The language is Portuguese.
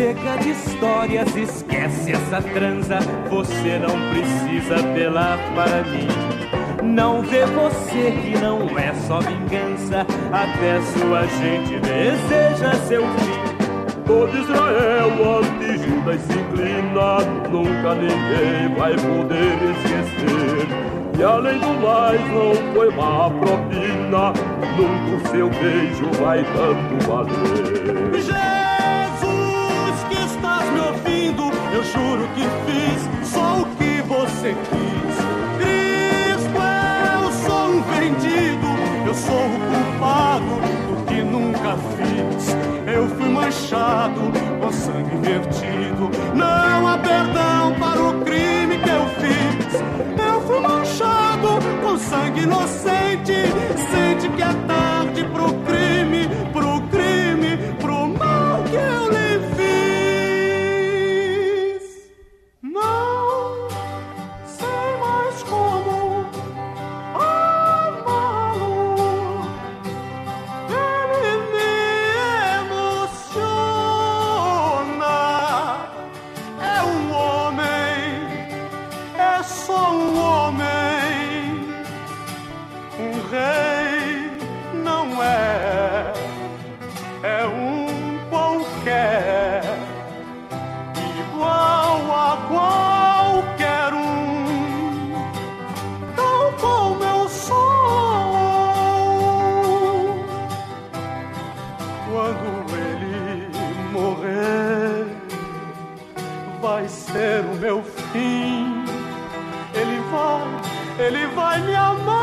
Chega de histórias, esquece essa transa. Você não precisa apelar para mim. Não vê você que não é só vingança. Até sua gente deseja seu fim. Todo Israel ante Judas se inclina. Nunca ninguém vai poder esquecer. E além do mais não foi má propina. Nunca o seu beijo vai tanto valer. Jesus, que estás me ouvindo, eu juro que fiz só o que você quis. Cristo, eu sou um vendido, eu sou o culpado do que nunca fiz. Eu fui manchado com sangue vertido. Não há perdão para o crime que eu fiz. Eu fui manchado com sangue inocente. Sente que é tarde pro crime, pro mal que eu lhe fiz. Não sei mais como amá-lo. Ele me emociona. É um homem, é só um homem, um rei não é, é um qualquer, igual a qualquer um, tal como eu sou. Quando ele morrer, vai ser o meu fim. Ele vai me amar.